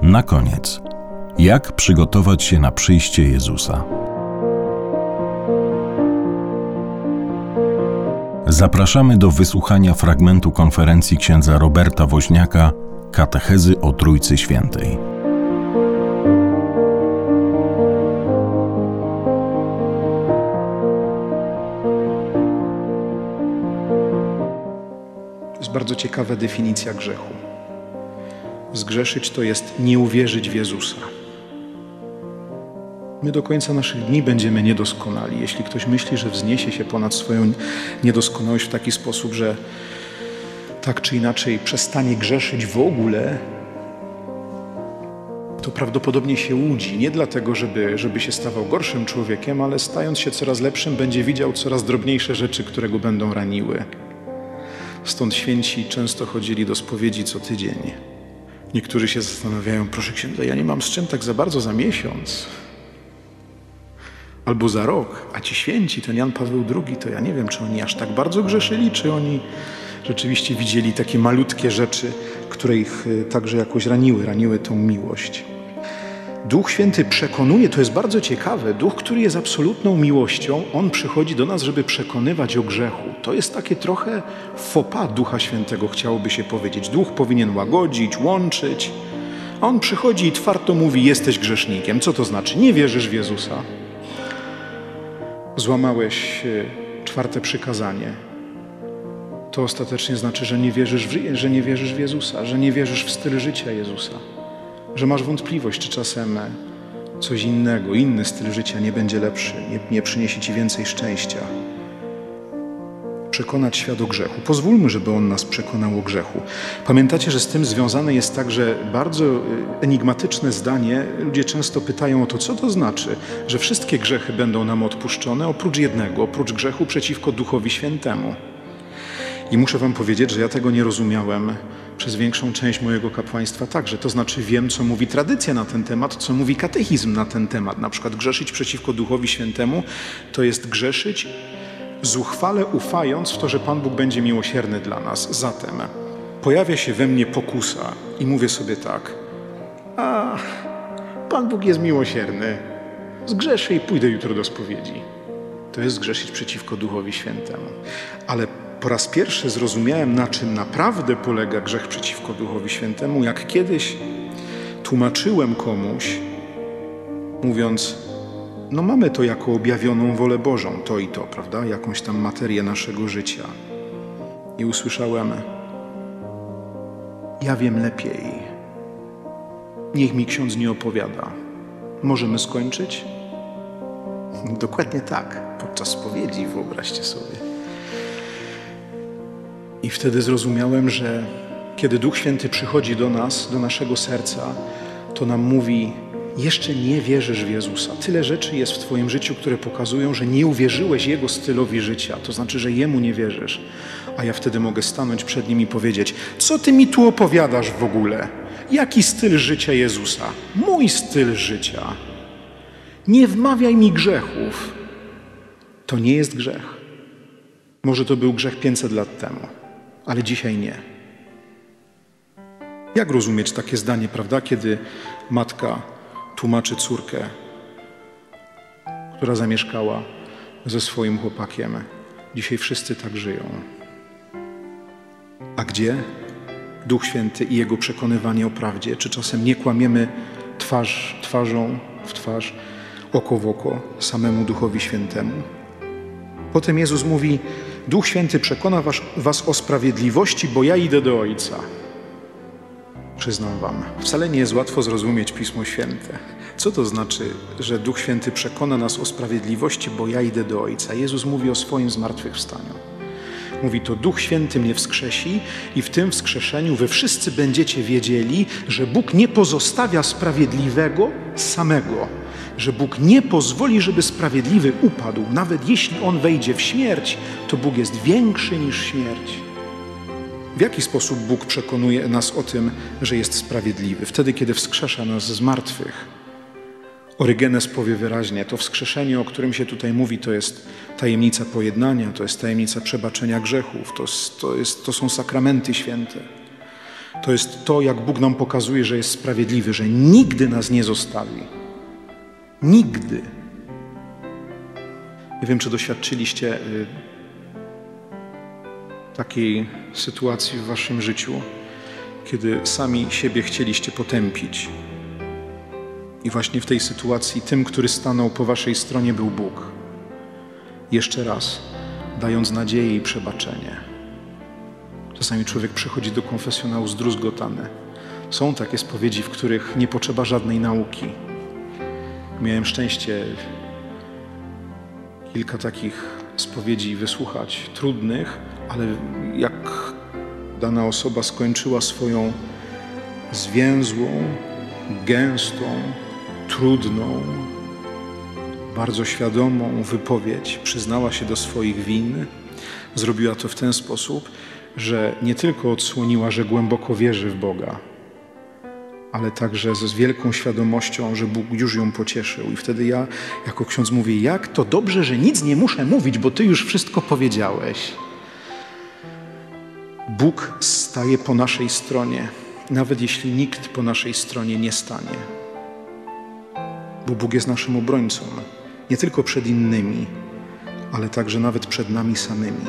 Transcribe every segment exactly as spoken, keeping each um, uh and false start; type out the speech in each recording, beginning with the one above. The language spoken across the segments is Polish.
Na koniec, jak przygotować się na przyjście Jezusa? Zapraszamy do wysłuchania fragmentu konferencji księdza Roberta Woźniaka Katechezy o Trójcy Świętej. To jest bardzo ciekawa definicja grzechu. Zgrzeszyć to jest nie uwierzyć w Jezusa. My do końca naszych dni będziemy niedoskonali. Jeśli ktoś myśli, że wzniesie się ponad swoją niedoskonałość w taki sposób, że tak czy inaczej przestanie grzeszyć w ogóle, to prawdopodobnie się łudzi. Nie dlatego, żeby, żeby się stawał gorszym człowiekiem, ale stając się coraz lepszym, będzie widział coraz drobniejsze rzeczy, które go będą raniły. Stąd święci często chodzili do spowiedzi co tydzień. Niektórzy się zastanawiają, proszę księdza, ja nie mam z czym tak za bardzo za miesiąc. Albo za rok, a ci święci, ten Jan Paweł drugi, to ja nie wiem, czy oni aż tak bardzo grzeszyli, czy oni rzeczywiście widzieli takie malutkie rzeczy, które ich także jakoś raniły, raniły tą miłość. Duch Święty przekonuje, to jest bardzo ciekawe, Duch, który jest absolutną miłością, On przychodzi do nas, żeby przekonywać o grzechu. To jest takie trochę faux pas Ducha Świętego, chciałoby się powiedzieć. Duch powinien łagodzić, łączyć, a On przychodzi i twardo mówi, jesteś grzesznikiem. Co to znaczy? Nie wierzysz w Jezusa. Złamałeś czwarte przykazanie. To ostatecznie znaczy, że nie wierzysz w, że nie wierzysz w Jezusa, że nie wierzysz w styl życia Jezusa. Że masz wątpliwość, czy czasem coś innego, inny styl życia nie będzie lepszy, nie, nie przyniesie ci więcej szczęścia. Przekonać świat o grzechu. Pozwólmy, żeby On nas przekonał o grzechu. Pamiętacie, że z tym związane jest także bardzo enigmatyczne zdanie. Ludzie często pytają o to, co to znaczy, że wszystkie grzechy będą nam odpuszczone, oprócz jednego, oprócz grzechu przeciwko Duchowi Świętemu. I muszę wam powiedzieć, że ja tego nie rozumiałem przez większą część mojego kapłaństwa także. To znaczy wiem, co mówi tradycja na ten temat, co mówi katechizm na ten temat. Na przykład grzeszyć przeciwko Duchowi Świętemu to jest grzeszyć zuchwale ufając w to, że Pan Bóg będzie miłosierny dla nas. Zatem pojawia się we mnie pokusa i mówię sobie tak, a Pan Bóg jest miłosierny, zgrzeszę i pójdę jutro do spowiedzi. To jest grzeszyć przeciwko Duchowi Świętemu. Ale po raz pierwszy zrozumiałem, na czym naprawdę polega grzech przeciwko Duchowi Świętemu, jak kiedyś tłumaczyłem komuś, mówiąc, no mamy to jako objawioną wolę Bożą, to i to, prawda? Jakąś tam materię naszego życia. I usłyszałem, ja wiem lepiej. Niech mi ksiądz nie opowiada. Możemy skończyć? Dokładnie tak, podczas spowiedzi, wyobraźcie sobie. I wtedy zrozumiałem, że kiedy Duch Święty przychodzi do nas, do naszego serca, to nam mówi, jeszcze nie wierzysz w Jezusa. Tyle rzeczy jest w twoim życiu, które pokazują, że nie uwierzyłeś Jego stylowi życia. To znaczy, że Jemu nie wierzysz. A ja wtedy mogę stanąć przed Nim i powiedzieć, co Ty mi tu opowiadasz w ogóle? Jaki styl życia Jezusa? Mój styl życia. Nie wmawiaj mi grzechów. To nie jest grzech. Może to był grzech pięćset lat temu, ale dzisiaj nie. Jak rozumieć takie zdanie, prawda, kiedy matka tłumaczy córkę, która zamieszkała ze swoim chłopakiem. Dzisiaj wszyscy tak żyją. A gdzie Duch Święty i Jego przekonywanie o prawdzie? Czy czasem nie kłamiemy twarz, twarzą w twarz, oko w oko samemu Duchowi Świętemu? Potem Jezus mówi, Duch Święty przekona was, was o sprawiedliwości, bo ja idę do Ojca. Przyznam wam, wcale nie jest łatwo zrozumieć Pismo Święte. Co to znaczy, że Duch Święty przekona nas o sprawiedliwości, bo ja idę do Ojca? Jezus mówi o swoim zmartwychwstaniu. Mówi to, Duch Święty mnie wskrzesi i w tym wskrzeszeniu wy wszyscy będziecie wiedzieli, że Bóg nie pozostawia sprawiedliwego samego. Że Bóg nie pozwoli, żeby sprawiedliwy upadł. Nawet jeśli on wejdzie w śmierć, to Bóg jest większy niż śmierć. W jaki sposób Bóg przekonuje nas o tym, że jest sprawiedliwy? Wtedy, kiedy wskrzesza nas z martwych. Orygenes powie wyraźnie, to wskrzeszenie, o którym się tutaj mówi, to jest tajemnica pojednania, to jest tajemnica przebaczenia grzechów, to, to, jest, to są sakramenty święte. To jest to, jak Bóg nam pokazuje, że jest sprawiedliwy, że nigdy nas nie zostawi. Nigdy. Nie wiem, czy doświadczyliście takiej sytuacji w waszym życiu, kiedy sami siebie chcieliście potępić. I właśnie w tej sytuacji tym, który stanął po waszej stronie, był Bóg. Jeszcze raz, dając nadzieję i przebaczenie. Czasami człowiek przychodzi do konfesjonału zdruzgotany. Są takie spowiedzi, w których nie potrzeba żadnej nauki. Miałem szczęście kilka takich spowiedzi wysłuchać, trudnych, ale jak dana osoba skończyła swoją zwięzłą, gęstą, trudną, bardzo świadomą wypowiedź, przyznała się do swoich win, zrobiła to w ten sposób, że nie tylko odsłoniła, że głęboko wierzy w Boga, ale także z wielką świadomością, że Bóg już ją pocieszył. I wtedy ja jako ksiądz mówię, jak to dobrze, że nic nie muszę mówić, bo Ty już wszystko powiedziałeś. Bóg staje po naszej stronie, nawet jeśli nikt po naszej stronie nie stanie. Bo Bóg jest naszym obrońcą, nie tylko przed innymi, ale także nawet przed nami samymi.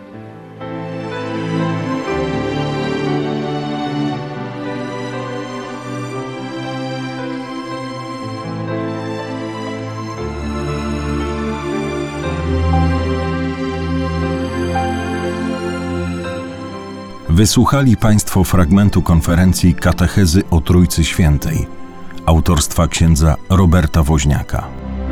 Wysłuchali Państwo fragmentu konferencji Katechezy o Trójcy Świętej, autorstwa księdza Roberta Woźniaka.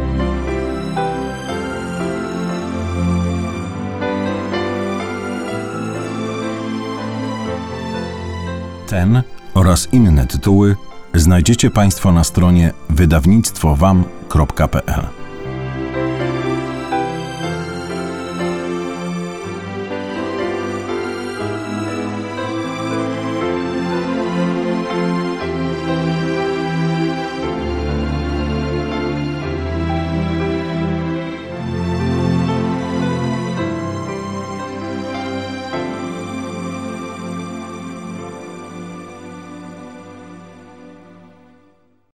Ten oraz inne tytuły znajdziecie Państwo na stronie wydawnictwo wam kropka p l.